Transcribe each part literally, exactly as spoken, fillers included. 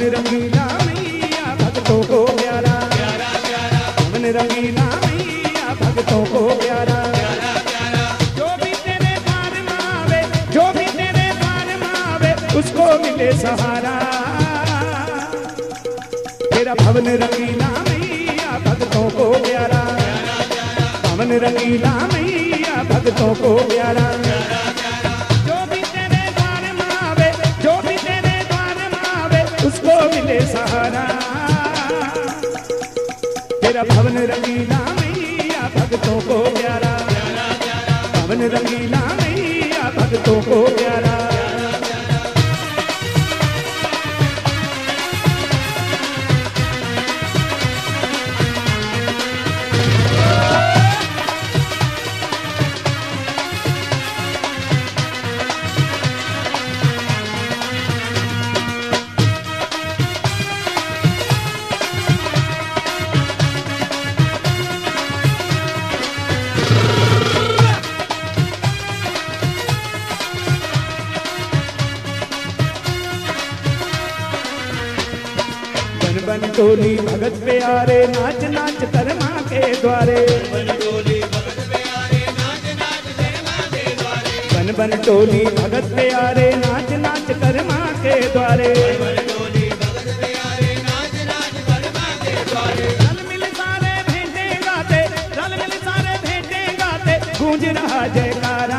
रंगीला मैया भक्तों को प्यारा, पवन रंगीला मैया भक्तों को प्यारा। जो भी तेरे द्वार में आवे, जो भी तेरे द्वार में आवे, उसको मिले सहारा। तेरा भवन रंगीला मैया भक्तों को प्यारा, पवन रंगीला मैया भक्तों को प्यारा। जो भी तेरे द्वार में आवे, जो भी तेरे द्वार में आवे, उसको मिले सहारा। तेरा भवन रंगीला मैया भक्तों को प्यारा, पवन रंगीला मैया भक्तों को प्यारा। बन टोली भगत प्यारे, नाच नाच कर माँ के द्वारे। बन टोली भगत प्यारे, नाच नाच कर माँ के द्वारे। बन बन टोली भगत प्यारे, नाच नाच कर माँ के द्वारे। बन टोली भगत प्यारे, नाच नाच कर माँ के द्वारे। रल मिल सारे भेंटे गाते, रल मिल सारे भेंटे गाते, गूंज रहा जयकारा।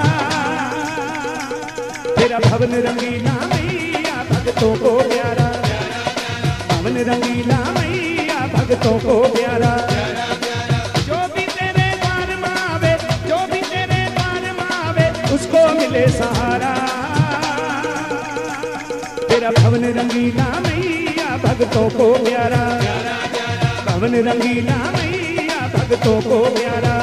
तेरा भवन रंगीला मैया भक्तों को प्यारा, पवन रंगीला मैया भक्तों को प्यारा। जो भी तेरे द्वार में आवे, जो भी तेरे द्वार में आवे, उसको मिले सहारा। तेरा भवन रंगीला मैया भक्तों को प्यारा, पवन रंगीला मैया भक्तों को प्यारा।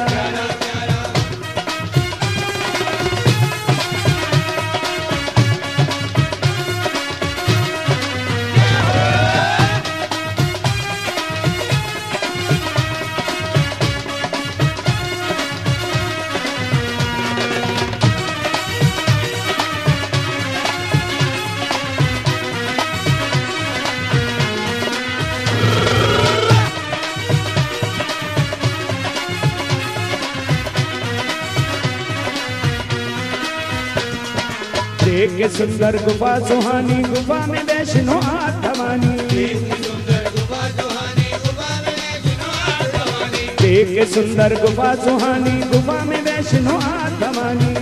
देख के सुंदर गुफा सुहानी, गुफा में वैष्णो आत्मानी। देख के सुंदर गुफा सुहानी, गुफा में वैष्णो आत्मानी। देख के सुंदर गुफा सुहानी, गुफा में वैष्णो आत्मानी।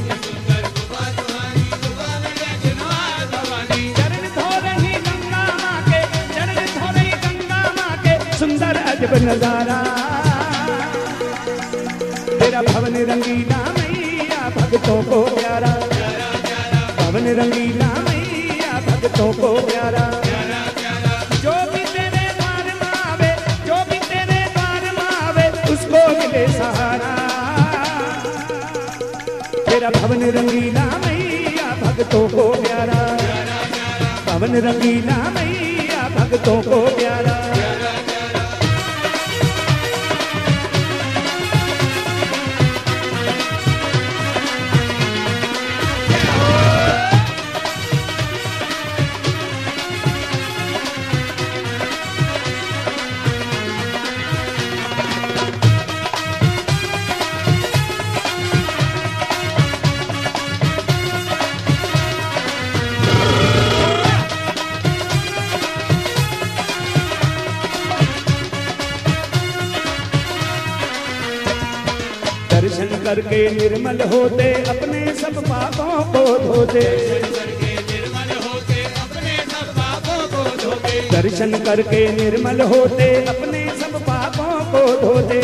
चरण धो रही गंगा माँ के, चरण धो रही गंगा माँ के, सुंदर अजब नजारा। तेरा भवन रंगीला मैया भक्तों को प्यारा, पवन रंगीला मैया भक्तों को प्यारा। जो भी तेरे द्वार में आवे, जो भी तेरे द्वार में आवे, उसको मिले सहारा। तेरा भवन रंगीला मैया भक्तों को प्यारा, पवन रंगीला मैया भक्तों को प्यारा। दर्शन करके निर्मल होते, अपने सब पापों को धोते। दर्शन करके निर्मल होते, अपने सब पापों को धोते।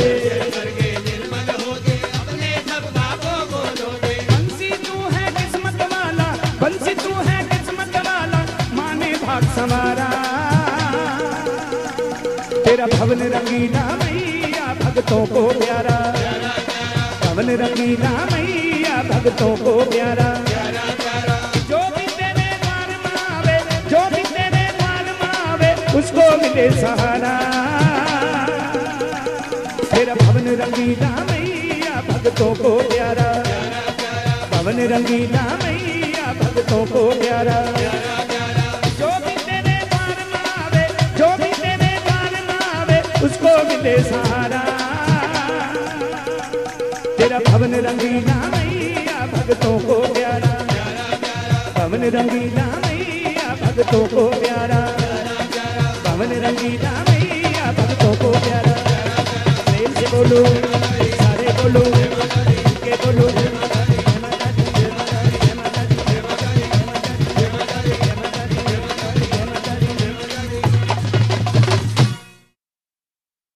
बंसी तू है किस्मत वाला, बंसी तू है किस्मत वाला, माने भाग संवारा। तेरा भवन रंगीला मैया भक्तों को प्यारा, पवन रंगीला मैया भक्तों को प्यारा। जो भी तेरे द्वार में आवे, जो भी तेरे द्वार में आवे, उसको मिले सहारा। तेरा भवन रंगीला मैया भक्तों को प्यारा, पवन रंगीला मैया भक्तों को प्यारा। जो भी तेरे द्वार तेरे सहारा। तेरा भवन रंगीला मैया भक्तों को प्यारा, भवन रंगीला मैया भक्तों को प्यारा, भवन रंगीला मैया भक्तों को प्यारा। प्रेम से बोलो सारे बोलो के बोलो।